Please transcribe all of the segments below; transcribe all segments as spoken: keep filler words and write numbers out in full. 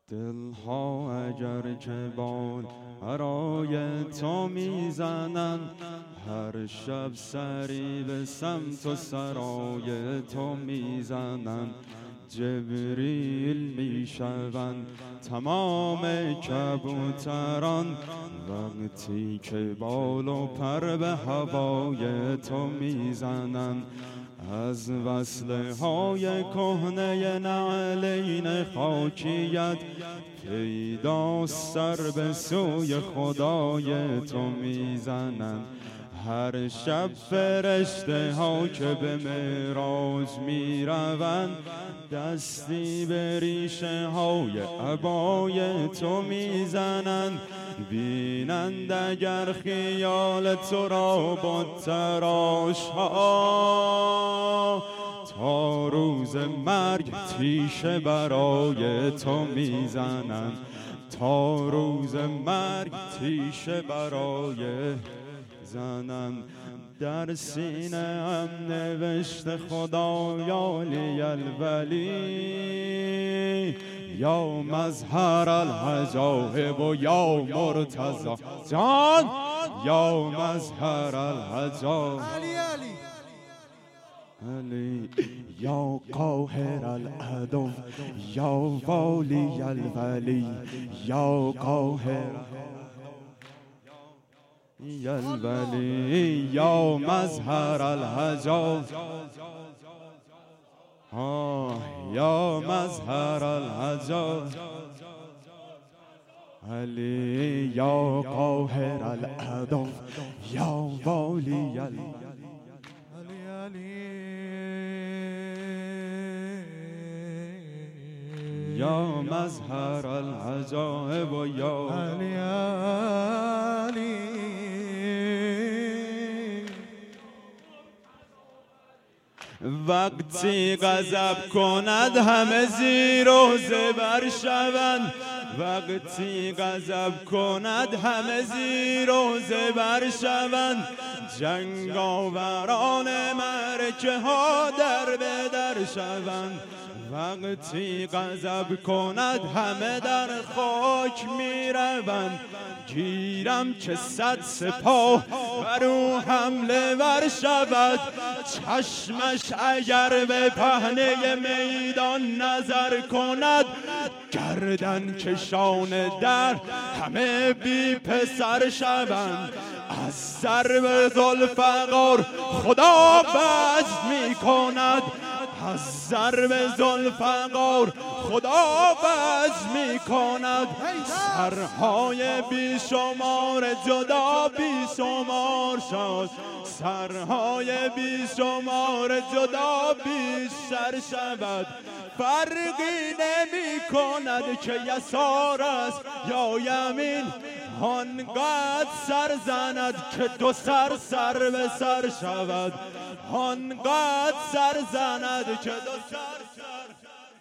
دلها اگر که بال برای تو میزنن، هر شب سری به سمت و سرای تو میزنن. جبریل میشوند تمام کبوتران، وقتی که بال و پر به هوای تو میزنن. از وصله های کهنه نعلین خاکیت پیدا سر به سوی خدای تو میزنن. هر شب فرشته ها که به معراج می روند، دستی به ریشه های عبای تو میزنند. بینند اگر خیال تو را با تراش ها، تا روز مرگ تیشه برای تو میزنند. تا روز مرگ تیشه برای زنم. در سینه هم نوشته خدایا لی الولی، یا مظهر الحجاب و یا مرتضی جان، یا مظهر الحجاب علی علی علی، یا قاهر العدو یا والی الولی، یا قاهر یا الولی، یا مظهر الحجاب، یا مظهر الحجاب علی، یا قاهر العدو یا والی علی علی، یا مظهر العجائب و یا علی علی. وقتی غضب کند همه زیر و زبر شوند، وقتی غضب کند همه زیر و زبر شوند. جنگاوران معرکه ها در به در شوند. وقتی غضب کند همه در خاک می روند. گیرم که صد سپاه بر او حمله ور شود، چشمش اگر به پهنه میدان نظر کند. گردن کشان در همه بی پسر شوند. از ضرب ذوالفقار خدا بزم می کند. از ضرب ذوالفقار خدا بزم می کند. سرهای بی شمار جدا بی شمار شد، سرهای بی شمار جدا بی سر شود. فرقی نمی کند که یسار است یا یمین، آنقدر سر زند که دو سر سر به سر شود. آنقدر سر زند که دو سر سر.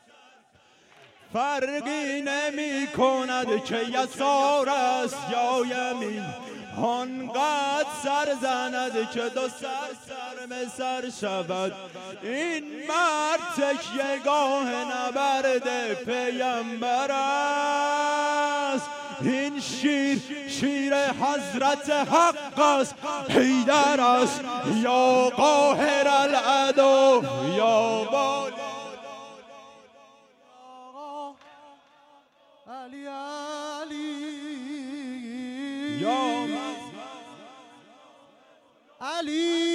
فرقی نمی کند که یسار است یا یمین، آنقدر سر زند که دو سر سر به سر شود. این مرد تکیهگاه نبرد پیمبر است. این شیر شیر حضرت حق است، حیدر است یا قاهر العدو یا والی. علی علی، یا علی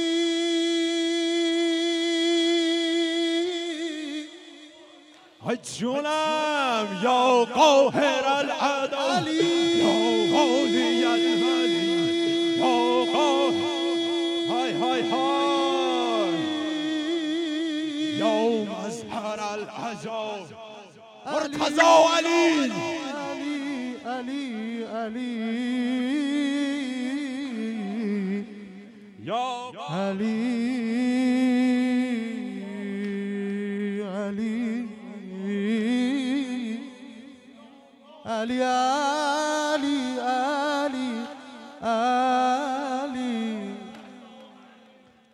جونم، یا قاهر العدو علی، یا والی الولی، یا قاهر های های های، یا مظهر العجاب مرتضی علی علی علی یا علی علی علی علی علی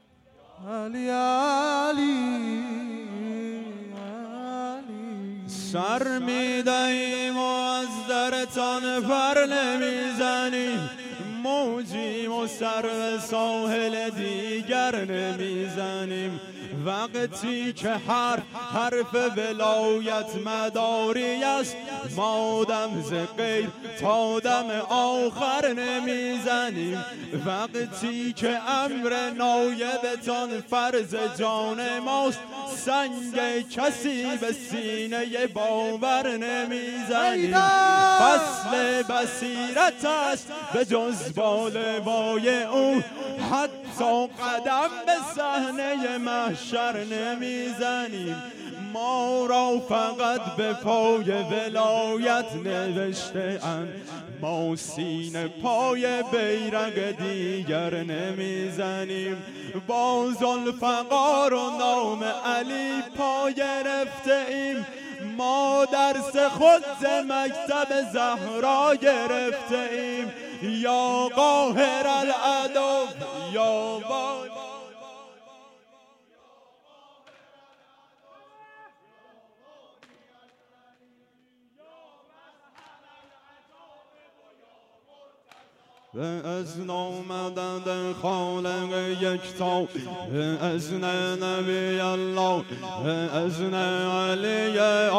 علی علی علی سر میدهیم و از درتان پر نمیزنیم، موجیم و سر به ساحل دیگر نمیزنیم. وقتی که هر حرف ولایت مداری است، ما دم ز غیر تا دم آخر نمیزنیم. وقتی که امر نایبتان فرض جان ماست، سنگ کسی به سینه باور نمیزنیم. فصل بصیرت است به جز بالوای او، حتی قدم به صحنه محشر نمیزنیم. ما را فقط به پای ولایت نوشته اند، ما سینه پای بیرق دیگر نمیزنیم. با ذوالفقار و نام علی پا گرفته ایم، ما درس خود ز مکتب زهرا گرفته ایم. یا قاهر العدو یا با به اذن آمدن خالق یکتا، به اذن نبی الله، به اذن علی